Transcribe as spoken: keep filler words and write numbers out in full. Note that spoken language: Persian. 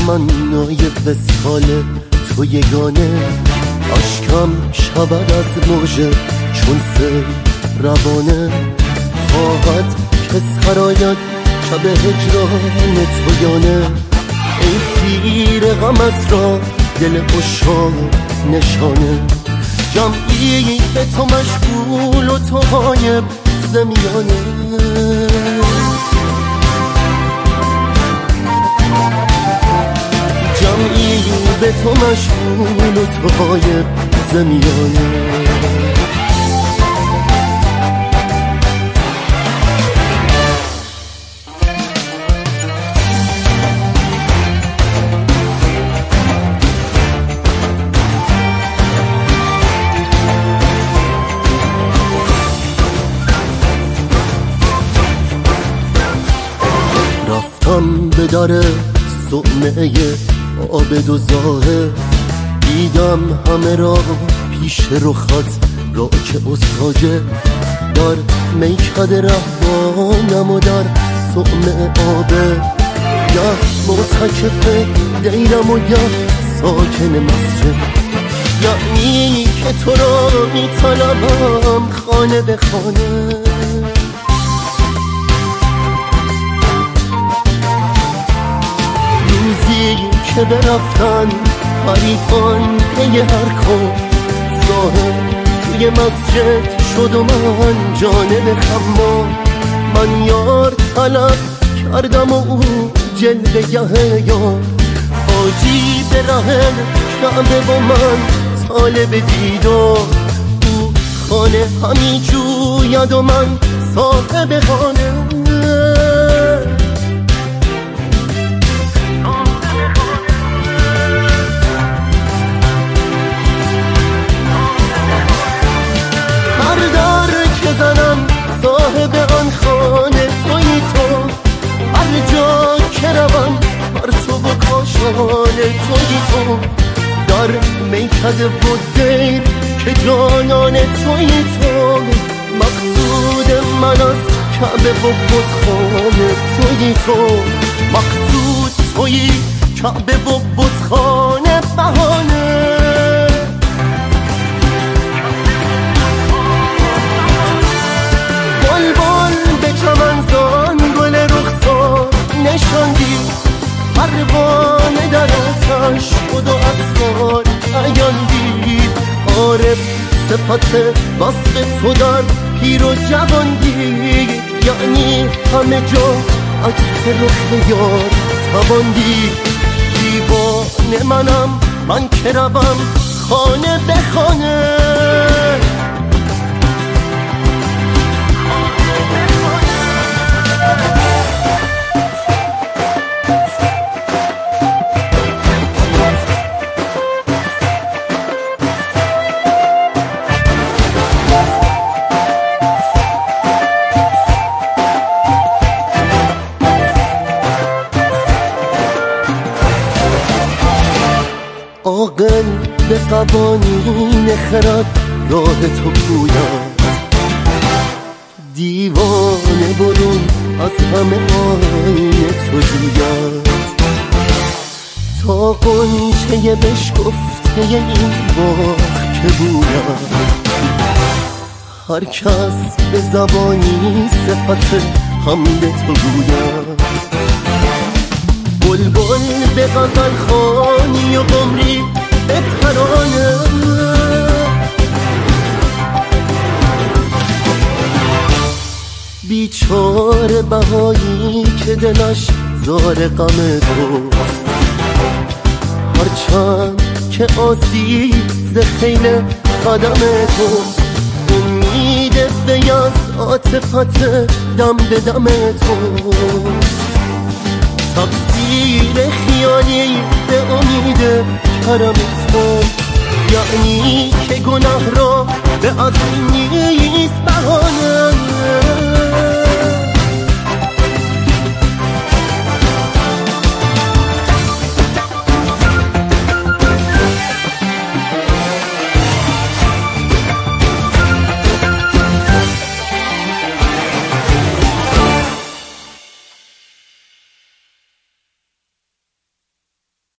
تمنای وصال تو یگانه، اشکم شود از موجه چون سیل روانه. خواهد که سراید شب هجران تو یانه، ای تیر غمت را دل عشاق نشانه. جمعی به تو مشغول و تو غایب زمیانه. جمعی به تو مشغول و تو غایب زمیانه. رفتم به در صومعه عابد و زاهد، دیدم همه را پیش رخت را که استاجه. در میکده رهبانم و در صومعه عابد، گه معتکف دیرم و گه ساکن مسجد. یعنی که تو را می طلبم خانه به خانه. روزی که برفتن حریفان پی هر کن، ظاهر توی مسجد شد و من جانب خمام. من یار طلب کردم و او جلوه گه یار، حاجی به ره کعبه و من طالب دیدار. او خانه همی جوید و من صاحب خانه. زنم صاحب آن خانه تویی تو، هر جا که روم پرتو و کاشانه تویی تو. در میکده و دیر که جانان تویی تو، مقصود من از کعبه و بتخانه تویی تو. مقصود تویی کعبه و بتخانه بهانه. چمنزان گل رخسار نشاندی، پروانه در آتش خود و اسرار عیان دید. عارف صفت وصف تو در پیر و جوان دید، یعنی همه جا عکس رخ یار توان دید. دیوانه منم من که روم خانه به خانه. عاقل به قوانین خرد راه تو پوید، دیوانه برون از همه آینه تو جوید. تا غنچه بشکفته این باغ که بوید، هر کس به زبانی صفت حمد تو گوید. بلبل به غزل خوانی و قمری به ترانه، بیچاره بهایی که دلش زار غم توست. هرچند که آسیب ز خیل قدم توست، امید وی از عاطفت دم به دم توست. تقصیر خیالی به امید کرم توست، یعنی که گناه را به عزم نیست بهانه.